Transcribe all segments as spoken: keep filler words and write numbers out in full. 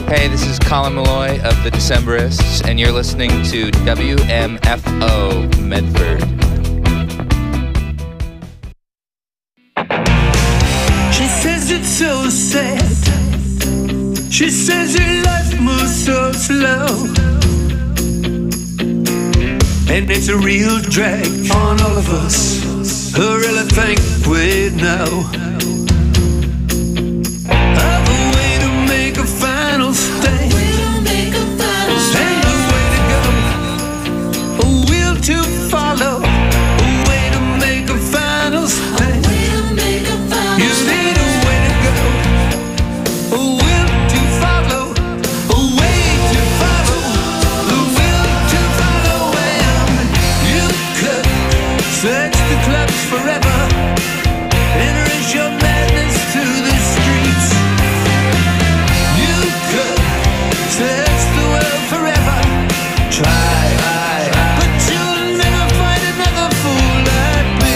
Hey, this is Colin Malloy of the Decemberists, and you're listening to W M F O Medford. She says it's so sad. She says your life moves so slow, and it's a real drag on all of us who really think we know. Have a way to make a final stand, and a way to go, a will to follow, a way to make a final stand. You need a way to go, a will to follow, a way to follow, the will to follow. And you could search the clubs forever, erase your madness to the streets. You could search the world forever, try, but you'll never find another fool like me.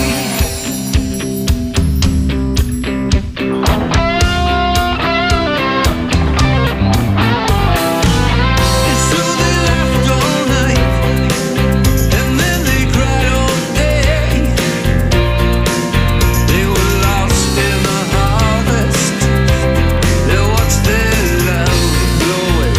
And so they laughed all night, and then they cried all day. They were lost in the harvest, they watched their love go away.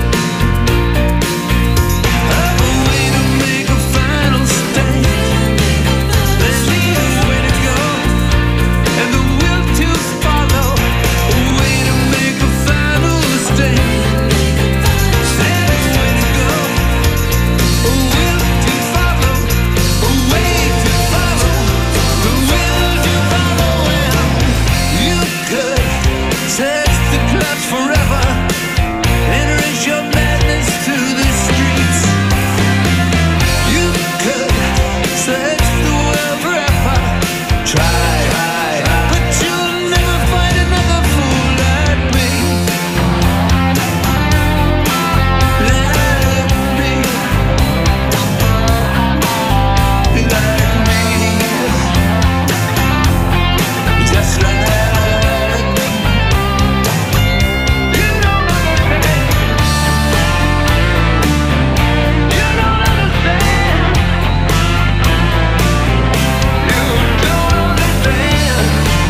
Have a way to make a final stand, they need a way to go, and the will to follow, a way to make a final stand. And a way to go, a will to follow, a way to follow, the will to follow. And you could search the clubs forever, erase your madness to the streets. You could search the world forever, try, but you'll never find another fool like me. Like me. Like me. Just like me. You don't understand. You don't understand. You don't understand.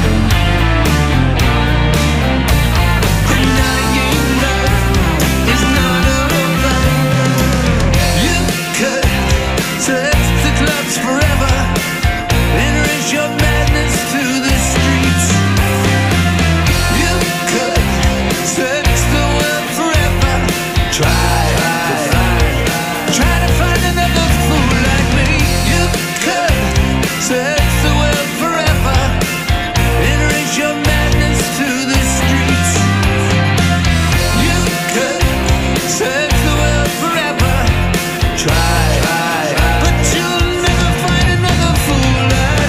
Denying love is not alright. You could search the clubs forever, erase your madness to the streets. You could search the world forever, try, try to find another fool like me. You could search the world forever, erase your madness to the streets. You could search the world forever, try, but you'll never find another fool like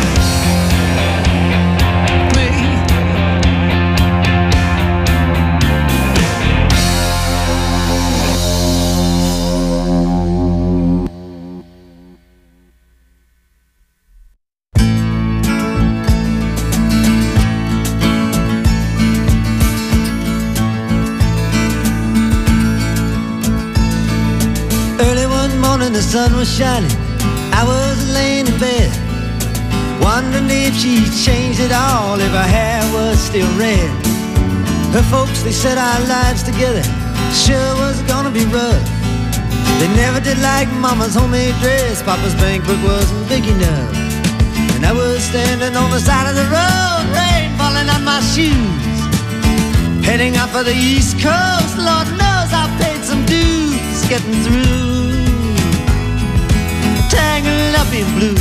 me. Early one morning the sun was shining, I was laying in bed, wondering if she'd changed at all, if her hair was still red. Her folks, they said our lives together sure was gonna be rough. They never did like mama's homemade dress, papa's bank book wasn't big enough. And I was standing on the side of the road, rain falling on my shoes, heading out for the East Coast. Lord knows I paid some dues getting through, tangled up in blue.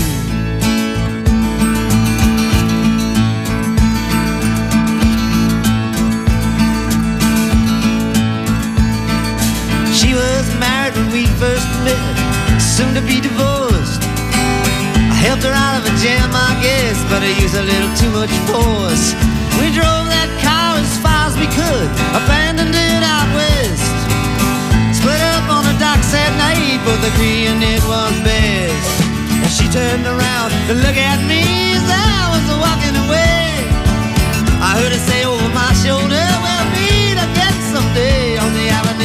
She was married when we first met, soon to be divorced. I helped her out of a jam, I guess, but I used a little too much force. We drove that car as far as we could, abandoned it out west. Split up on the docks at night, both agreeing it was best. And she turned around to look at me as I was walking away. I heard her say over my shoulder, we'll meet again someday on the avenue.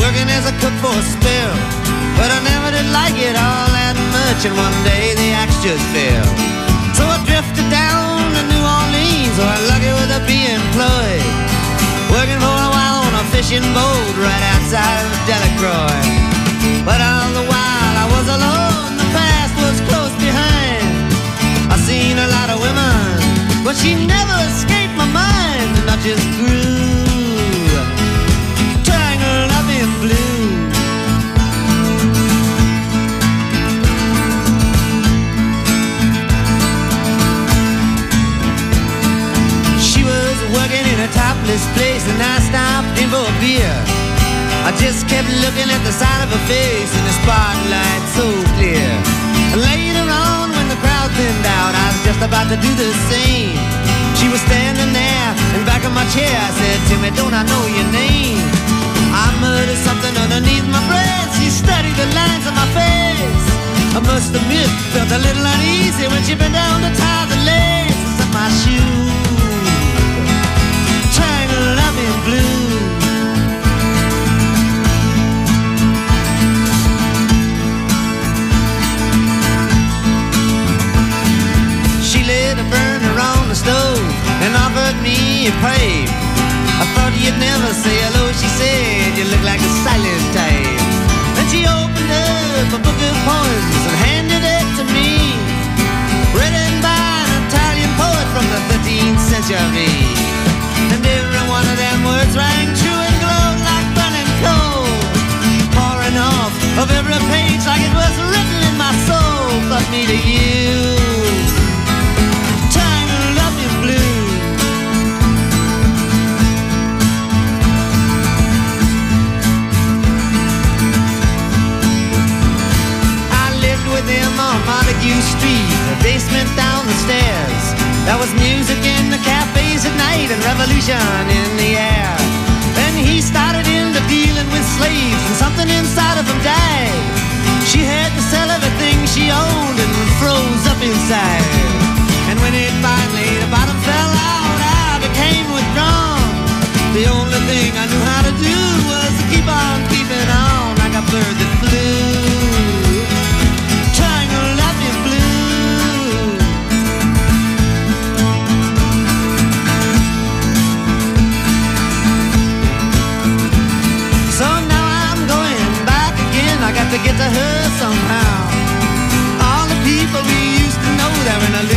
working as a cook for a spell. But I never did like it all that much, and one day the axe just fell. So I drifted down to New Orleans, so I lucky with a be employed, working for a while on a fishing boat right outside of Delacroix. But all the while I was alone, the past was close behind. I seen a lot of women, but she never escaped my mind, and I just grew tangled up in blue. She was working in a topless place, and I stopped in for a beer. I just kept looking at the side of her face in the spotlight so clear. Later on, when the crowd thinned out, I was just about to do the same. She was standing there in back of my chair. I said, Timmy, don't I know your name? I muttered something underneath my breath. She studied the lines on my face. I must admit, felt a little uneasy when she bent down to tie the laces of my shoe, tangled up in blue. Burner on the stove and offered me a pipe. I thought you'd never say hello, she said, you look like a silent type. Then she opened up a book of poems and handed it to me, written by an Italian poet from the thirteenth century. And every one of them words rang true and glowed like burning coal, pouring off of every page like it was written in my soul. But me to you, Montague Street, the basement down the stairs. There was music in the cafes at night and revolution in the air. Then he started into dealing with slaves and something inside of him died. She had to sell everything she owned and froze up inside. And when it finally, the bottom fell out, I became withdrawn. The only thing I knew how to do was to keep on keeping on like a bird that flew. To get to her somehow. All the people we used to know, they're in a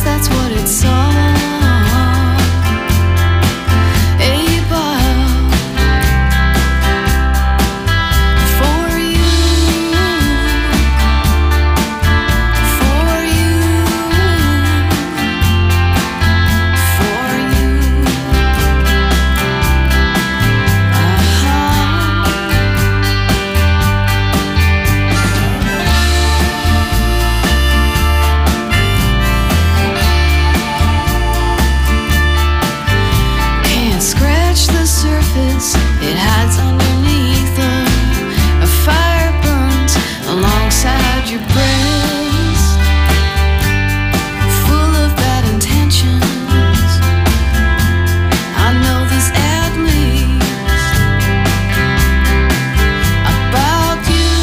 that's what it's all it hides underneath them. A fire burns alongside your breast, full of bad intentions. I know this ad leaks about you,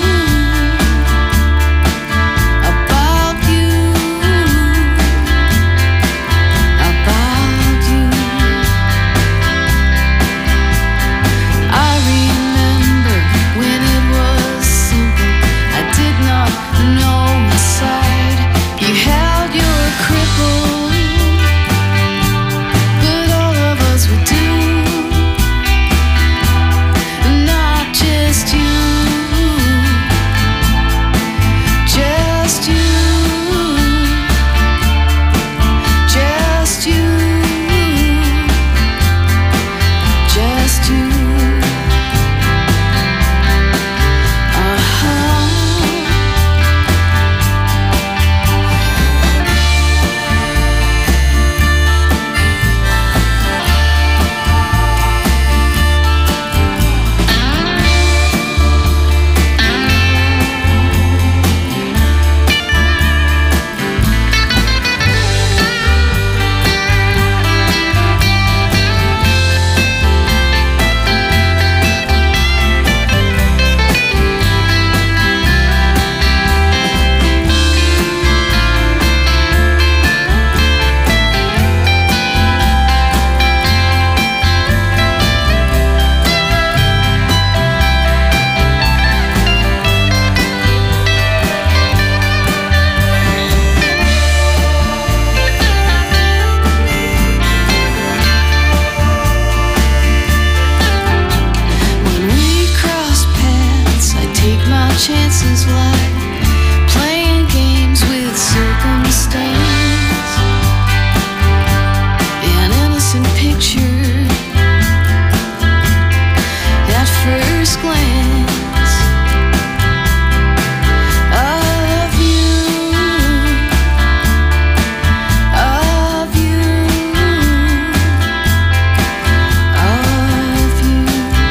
about you, about you. I remember when it was simple. I did not know inside you held your cripple, but all of us would do, not just you, just you, just you, just you. Chances like playing games with circumstance, an innocent picture at first glance of you, of you, of you.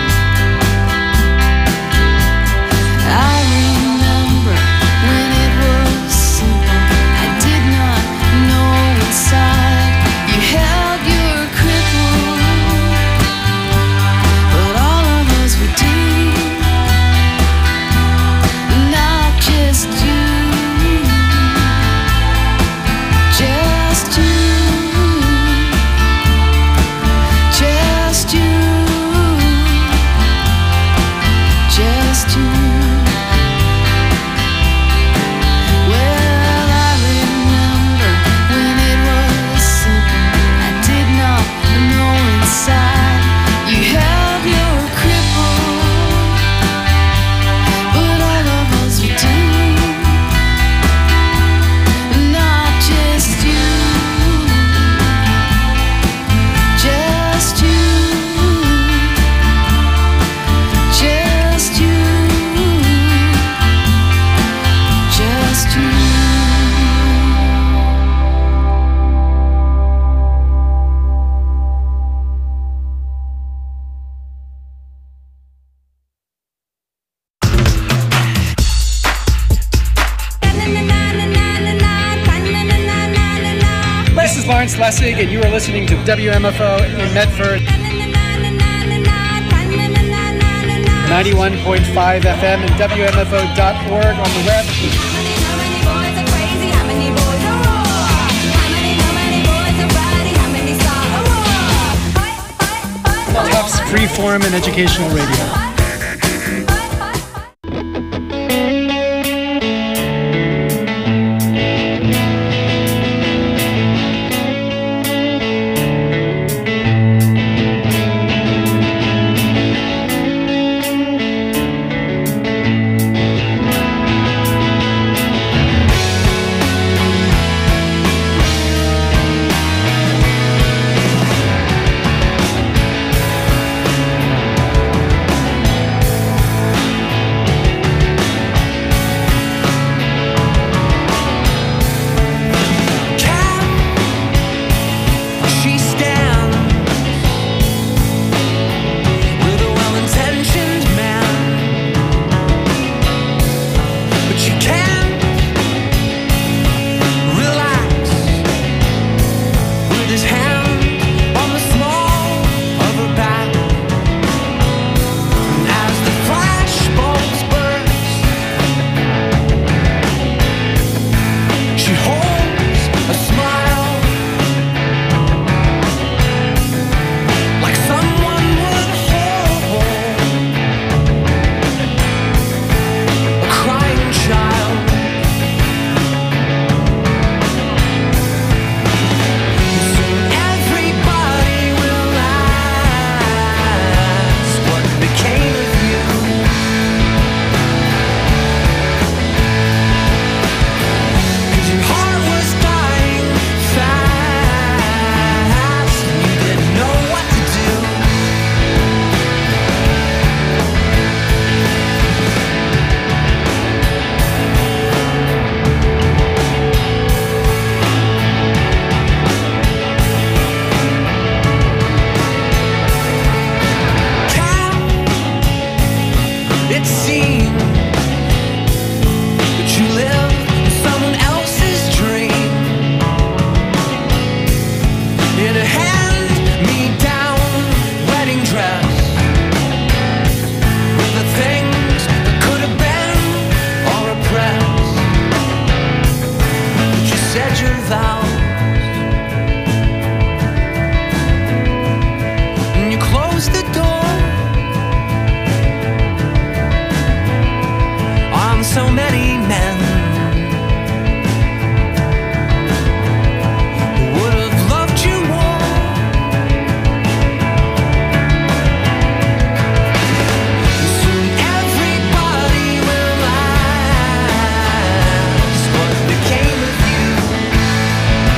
I remember when it was simple. I did not know inside you held your cripple, but all of us would do, not just you, just you, just you, just you. Well, I remember when it was simple. I did not know inside you held your cripple, but all of us would do, not just you, just you, just you, just you. This is Lawrence Lessig, and you are listening to W M F O in Medford, ninety-one point five F M and W M F O dot org on the web. Tufts Freeform and Educational Radio. said your vows, and you closed the door on so many men who would have loved you more. Soon everybody will ask what became of you.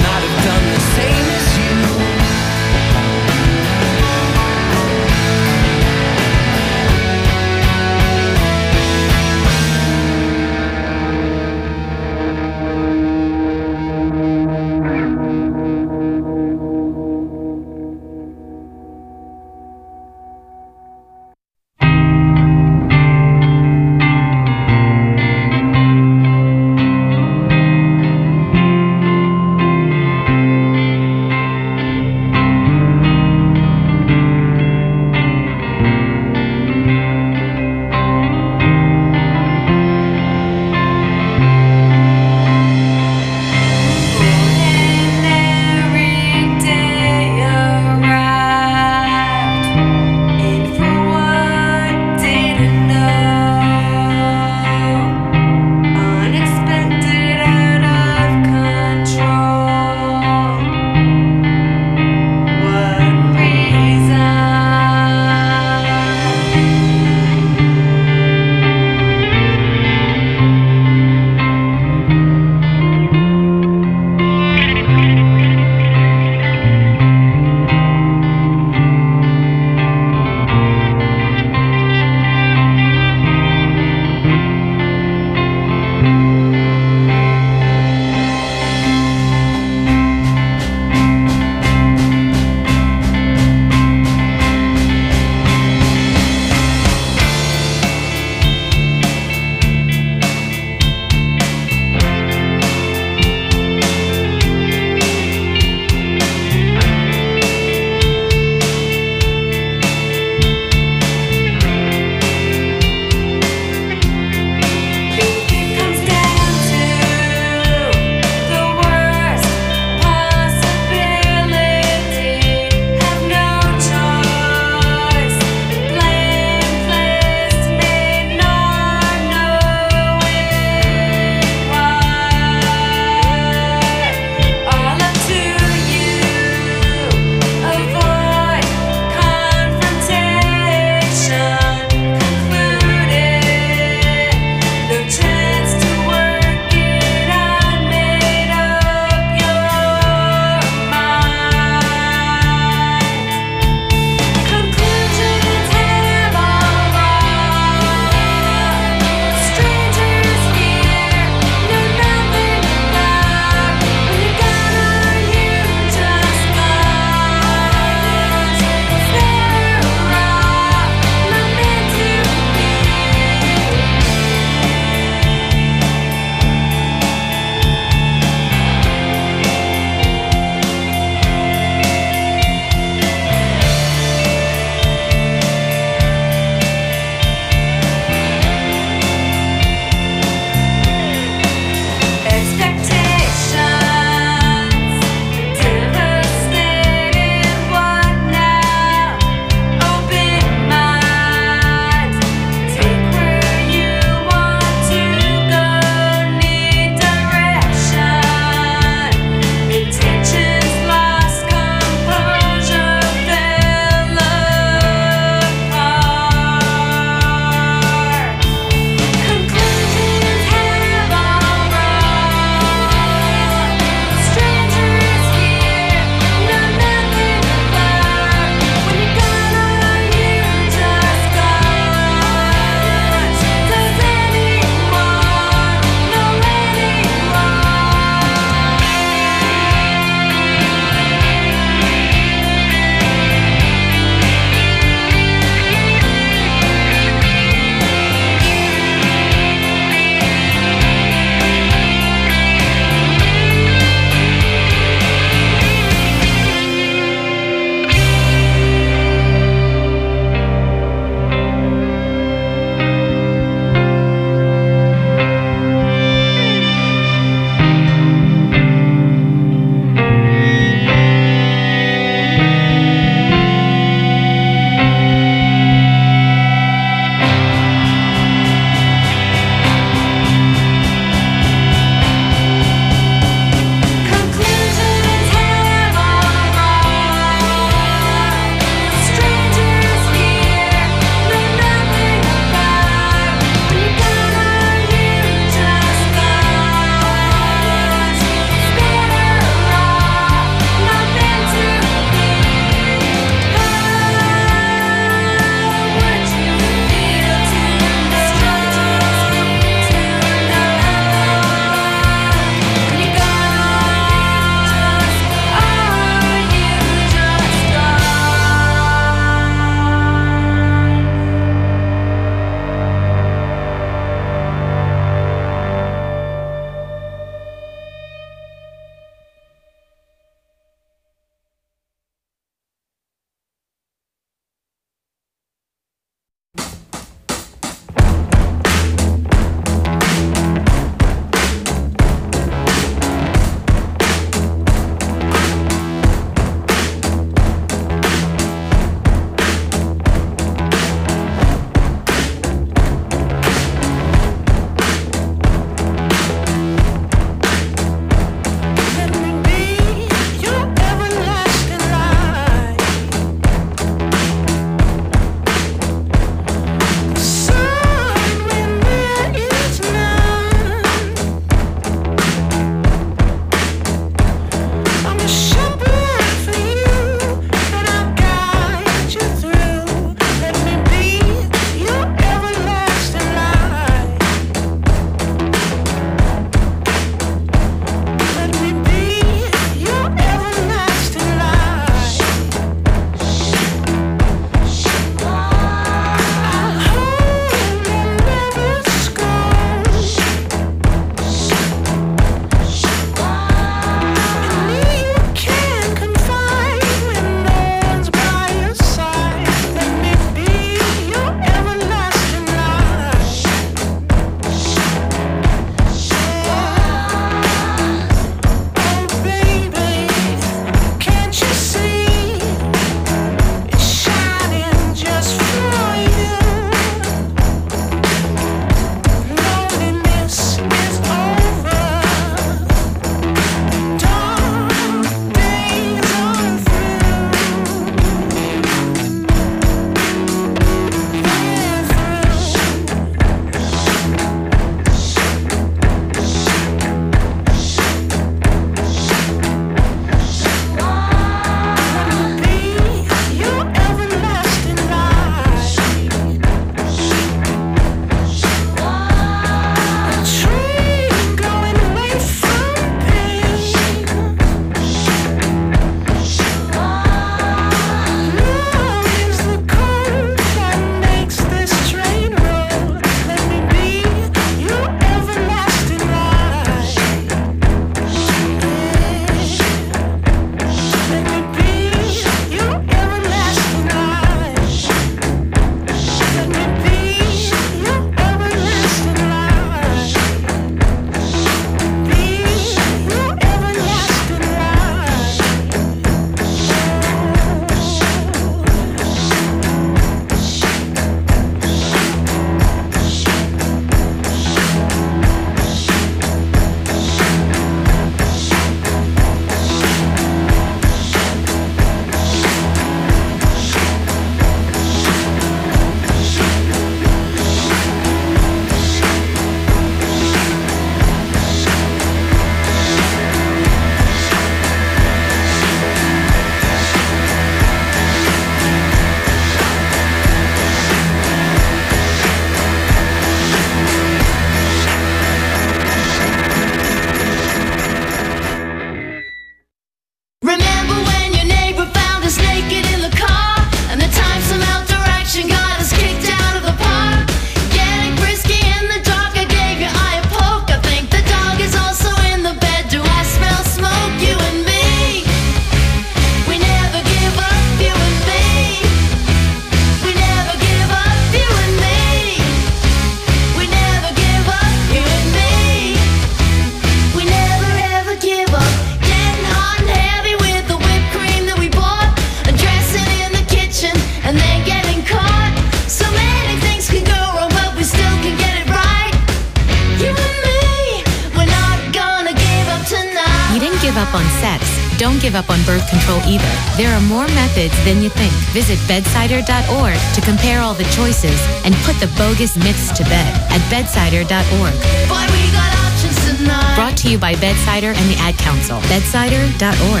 don't give up on birth control either. There are more methods than you think. Visit bedsider dot org to compare all the choices and put the bogus myths to bed at bedsider dot org. Boy, we got options tonight. Brought to you by Bedsider and the Ad Council. bedsider dot org.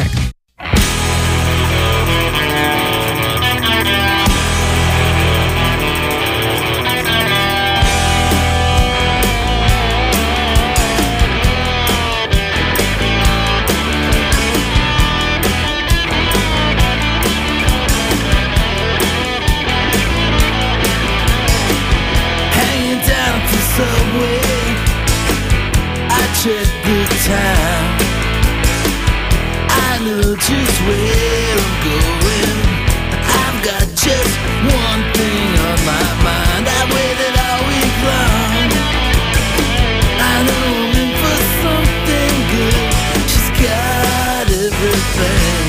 Subway, I check the time. I know just where I'm going. I've got just one thing on my mind. I waited all week long. I know I'm in for something good. She's got everything.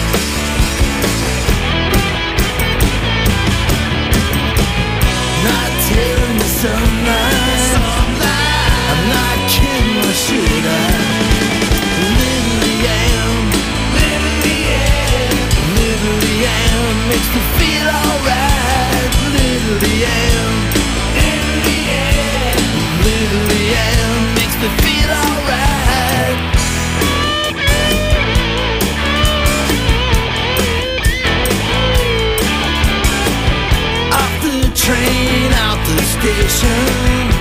Not telling you some lies. I'm not kidding, or should I? Literally am, literally am, literally am, makes me feel alright. Literally am, literally am, literally am, makes me feel alright. Off the train, out the station,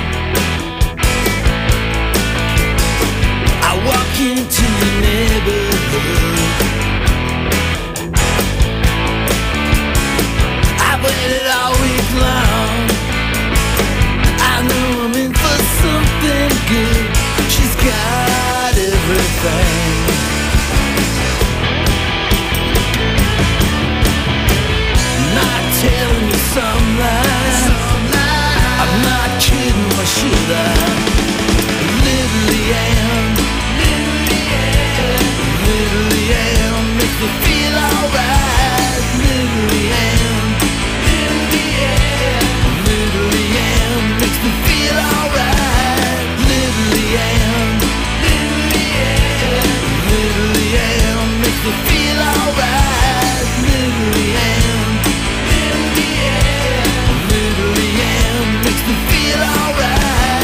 walk into the neighborhood. I waited all week long. I know I'm in for something good. She's got everything. Not telling you some lies. I'm not kidding, or should I? Literally am. Literally am, makes me feel alright. Literally am, literally am, literally am, makes me feel alright. Literally am, literally am, literally am, makes me feel alright. Literally am, literally am, literally am, makes me feel alright.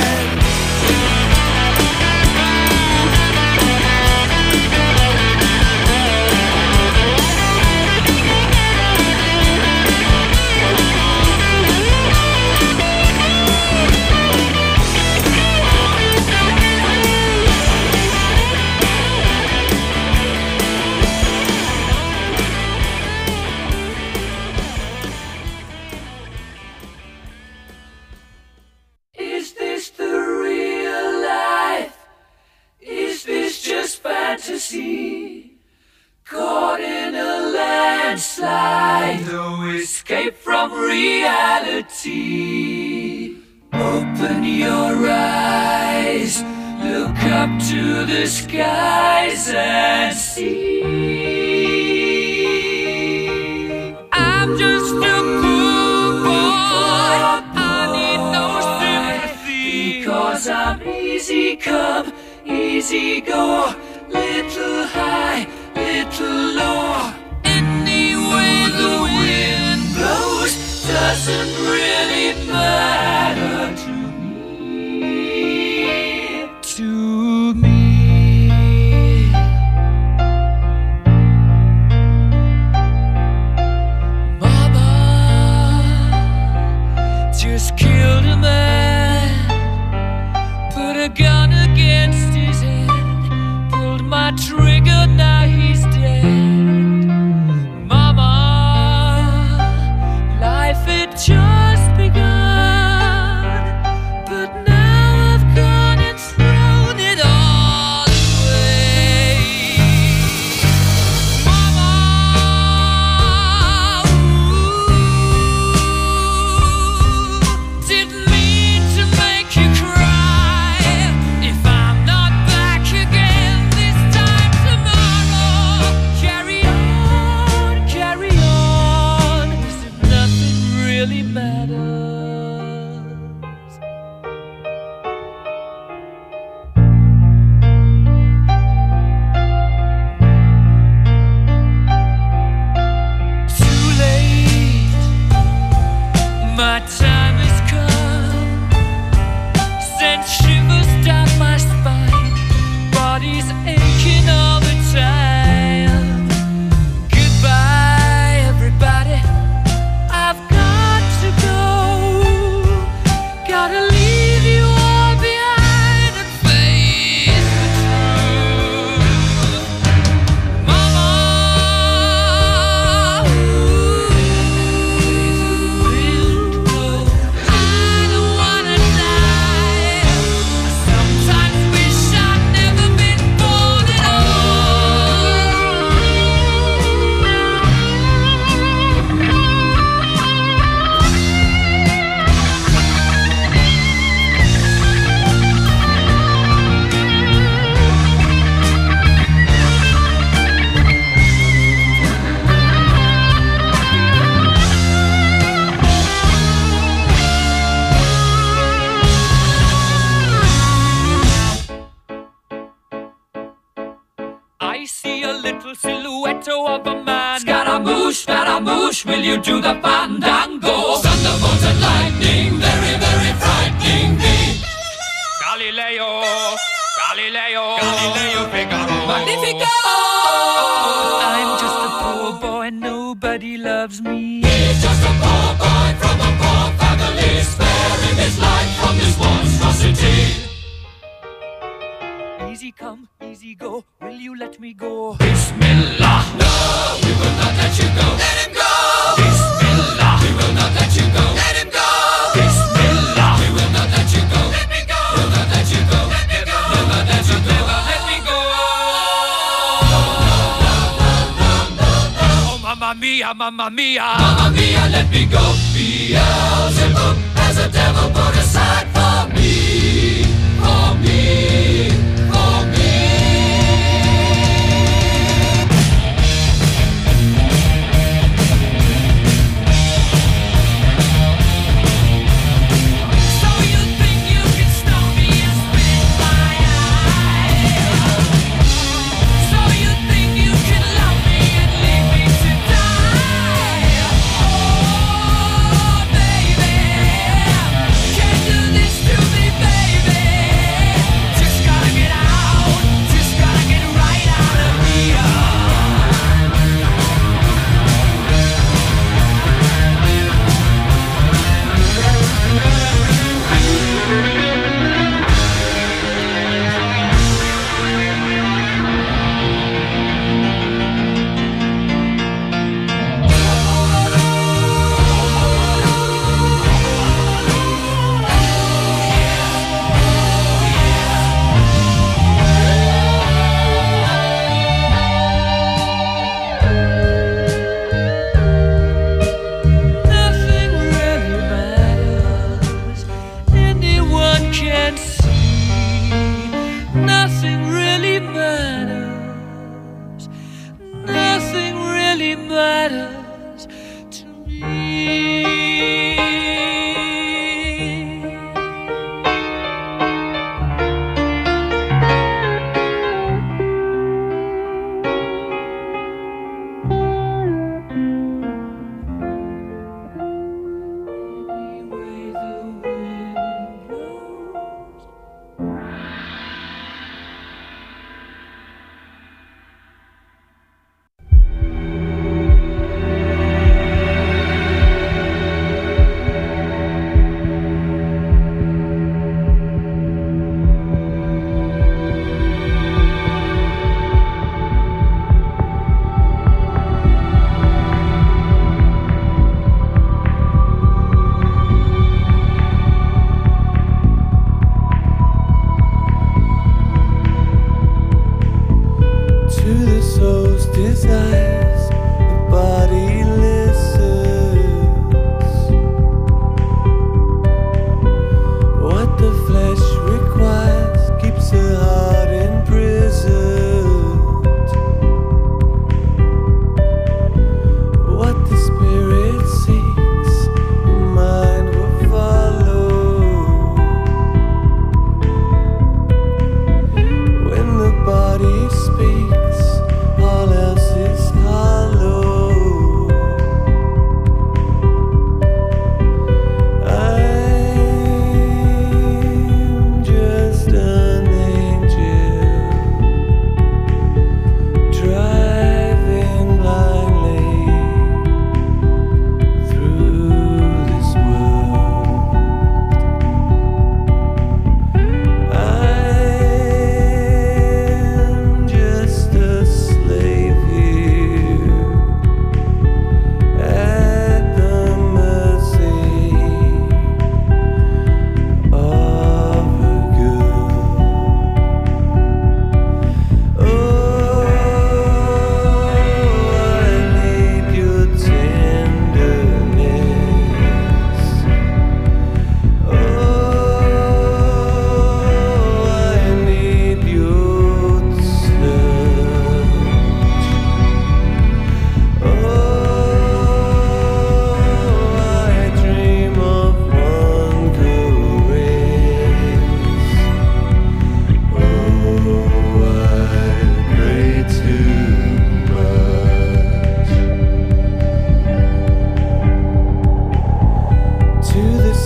Caught in a landslide, no escape from reality. Open your eyes, look up to the skies and see. I'm just a poor boy, I need no sympathy, because I'm easy come, easy go. Little high, little low. Any way the wind blows doesn't really matter to me. To me. Mama just killed a man, put a gun against his head. My trigger, now he's dead. Mama, life had just begun, but now I've gone and thrown it all away. Mama, ooh, didn't mean to make you cry. If I'm not back again tomorrow, carry on, carry on, as if nothing really matters. little silhouette of a man. Scaramouche, Scaramouche, will you do the fandango? Thunderbolt and lightning, very, very frightening me. Galileo, Galileo, Galileo Figaro. Magnifico! I'm just a poor boy, nobody loves me. He's just a poor boy from a poor family, sparing his life from this monstrosity. Easy come, easy go, will you let me go? Bismillah, no, we will not let you go. Let him go! Bismillah, we will not let you go. Let him go! Bismillah, we will not let you go. Let me go! We'll not let you go. Let me go! We'll not let you go. Let me go! Oh, mamma mia, mamma mia, mamma mia, let me go. Beelzebub has a devil put aside for me, for me, for me. So you think you can stop me and spit in my eye? So you think you can love me and leave me to die? Oh, baby, can't do this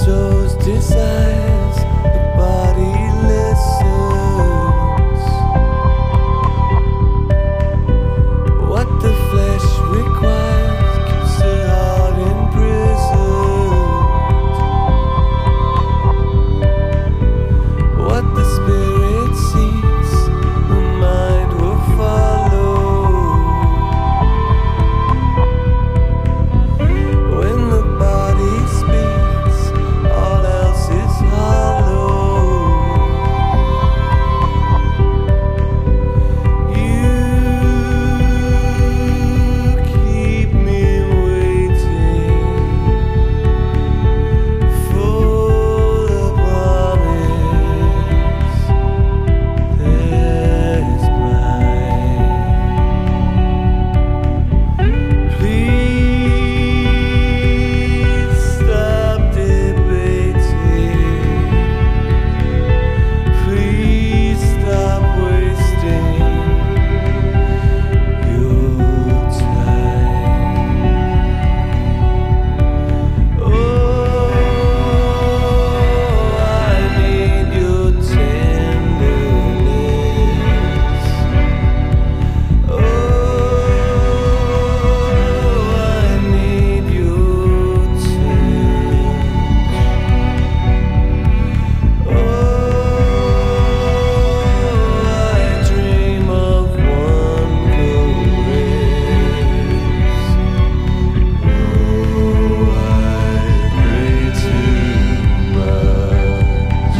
shows desires, the body listens. What the flesh requires keeps the heart imprisoned. What the spirit seeks, the mind will follow. When the body speaks, all else is hollow. You keep me waiting, full of promise. There's mine. Please stop debating. Please stop wasting your time. Oh, I need your tenderness. Oh, I need your touch. Oh, I dream of one caress. Oh, I pray too much.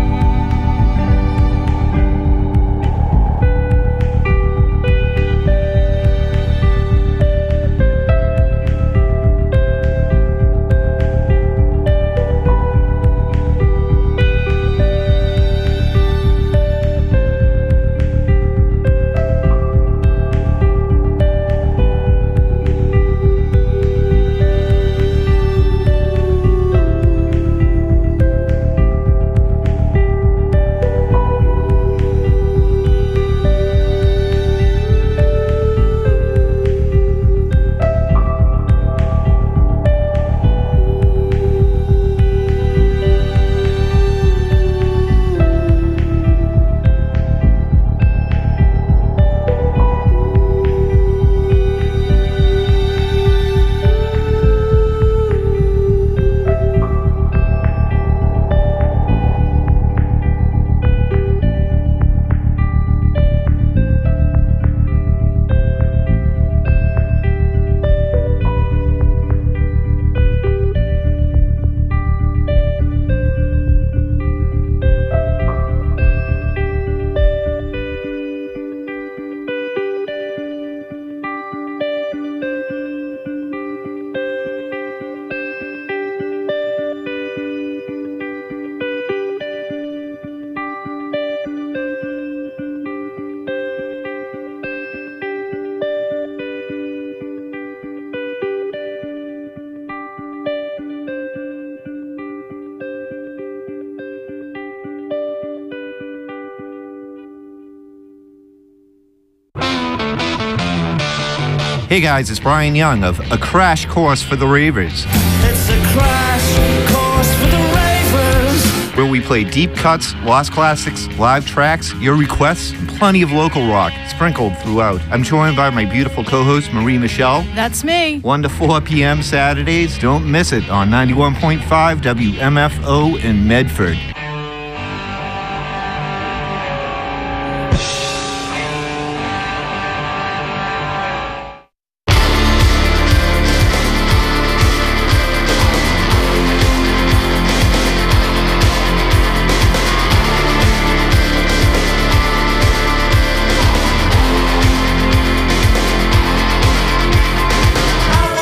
Hey guys, it's Brian Young of A Crash Course for the Ravers, It's a crash course for the ravers. where we play deep cuts, lost classics, live tracks, your requests, and plenty of local rock sprinkled throughout. I'm joined by my beautiful co-host Marie Michelle. That's me. one to four p.m. Saturdays. Don't miss it on ninety-one point five W M F O in Medford.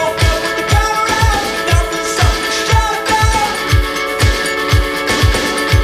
I woke up with the power out, nothing something shut down.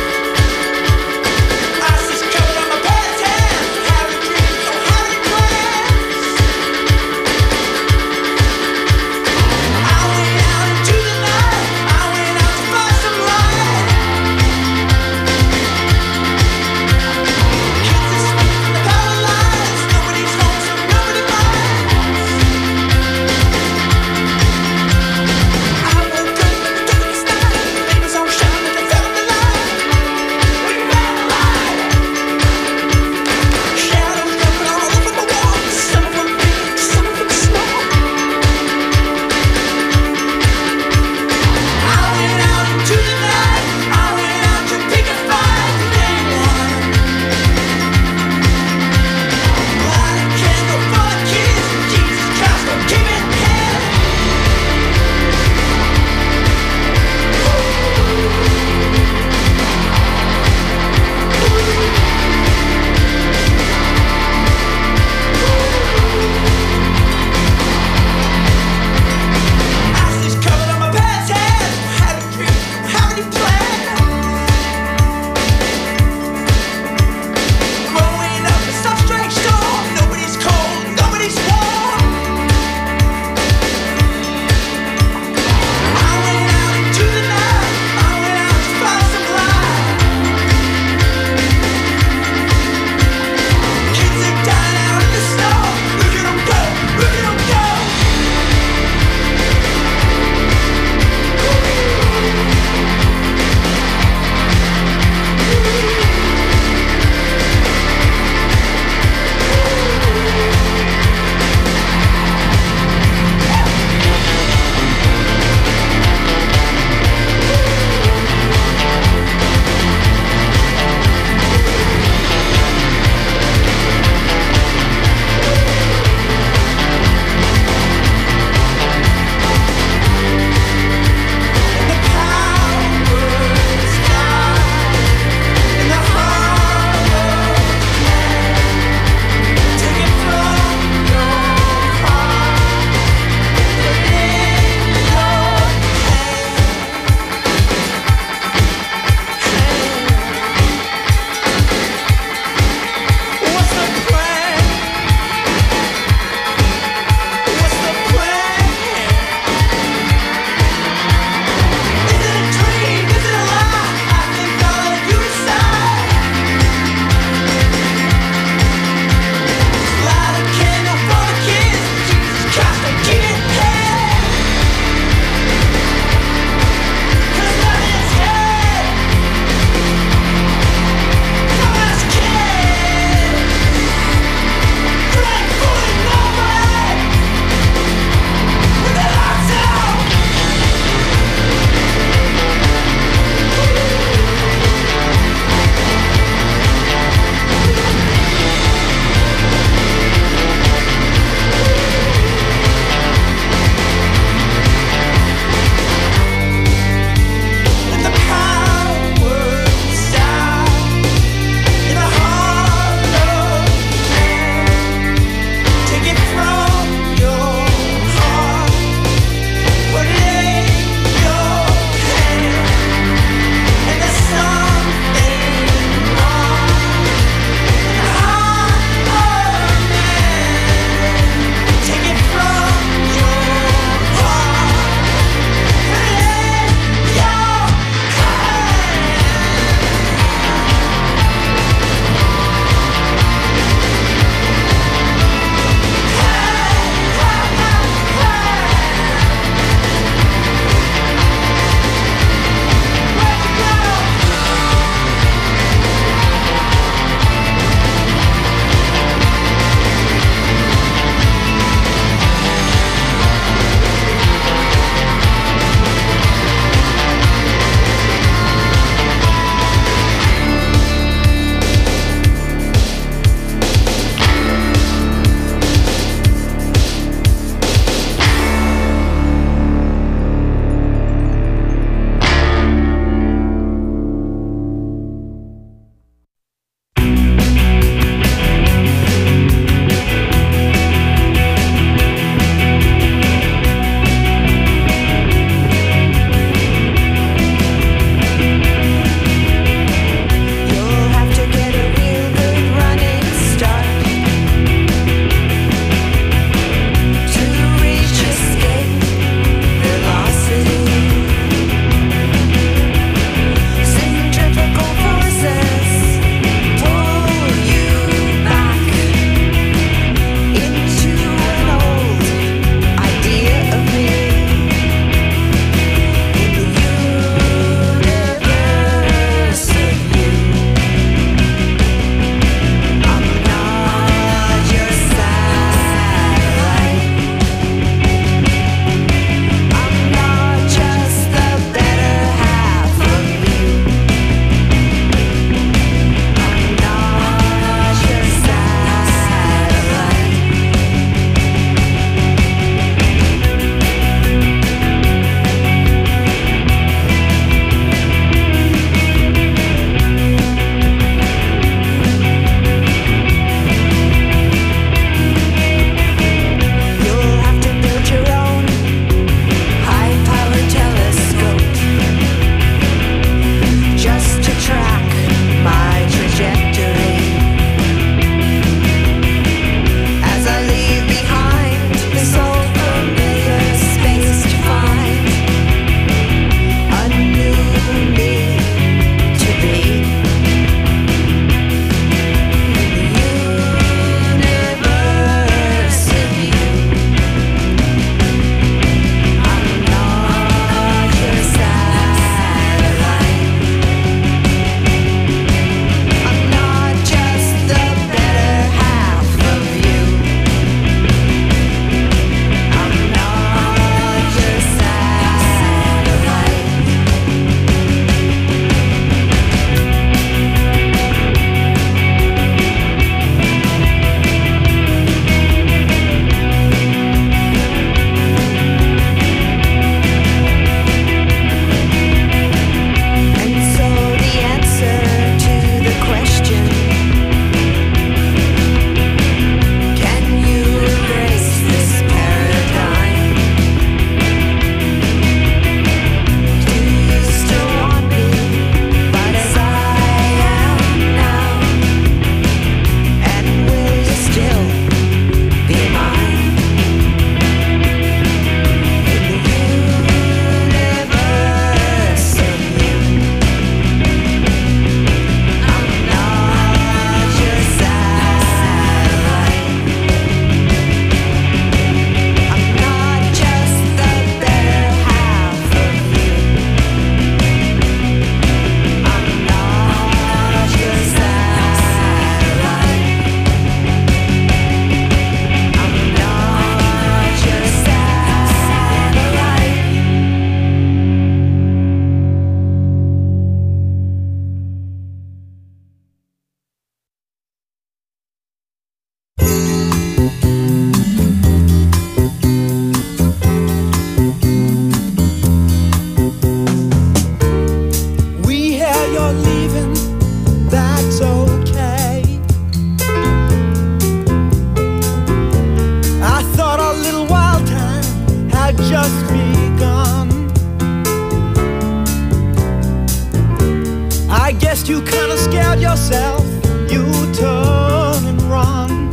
I guess you kinda scared yourself. You turn and run.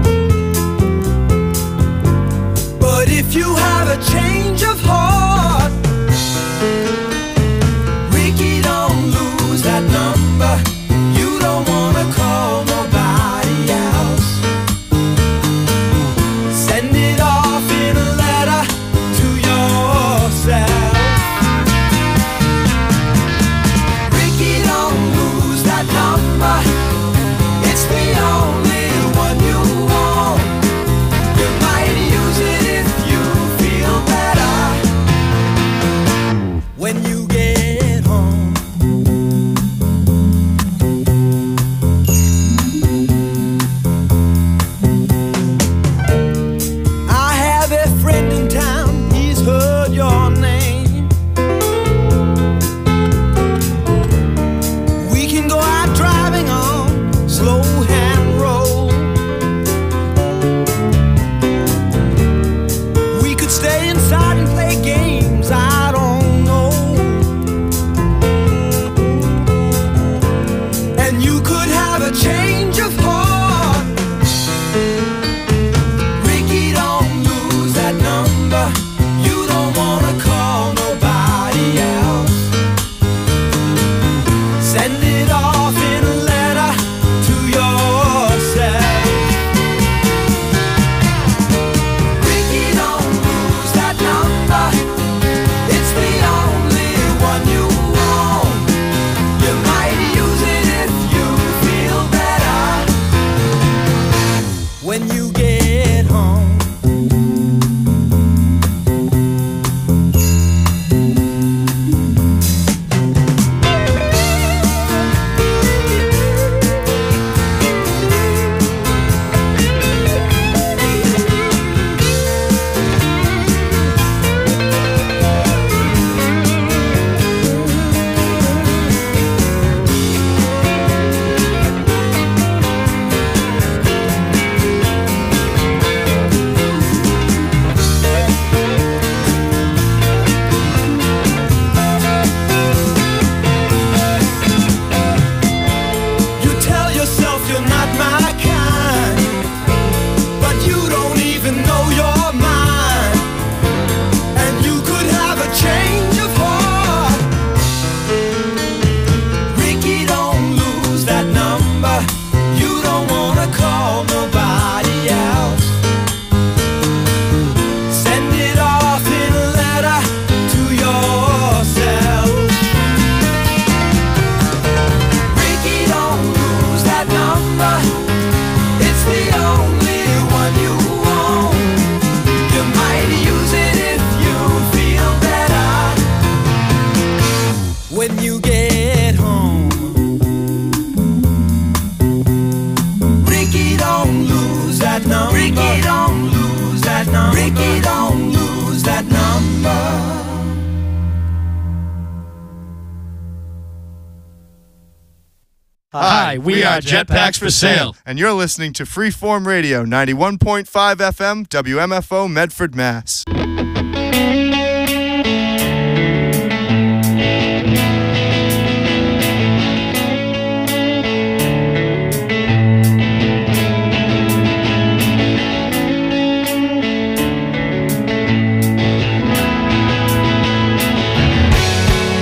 But if you have a change of heart, Ricky, don't lose that number. You don't wanna call nobody else. Send it off in a letter to yourself. Ricky, don't lose that number. It's the only one you want. You might use it if you feel better. When you get home, I have a friend in town, he's heard your name. We can go out driving on slow hand road. We could stay inside and play games, I don't know. And you could have a change of heart. Ricky, don't lose that number. You don't wanna call nobody else. Send it off in a letter to yourself. Ricky, don't lose that number. It's the only one you want. You might use it if you feel better. When you get home, you tell yourself you're not my kind, but you don't even know your mind. And you could have a change of heart. Ricky, don't lose that number. You don't wanna call nobody else. Send it off in a letter to yourself. Ricky, don't lose that number. It's the only one you want. You might use it if you feel better. When you get home, Ricky, don't lose that number. Ricky, don't lose that number. Ricky, don't lose that number. Hi, we are Jetpacks for Sale, and you're listening to Freeform Radio, ninety-one point five F M, W M F O, Medford, Mass.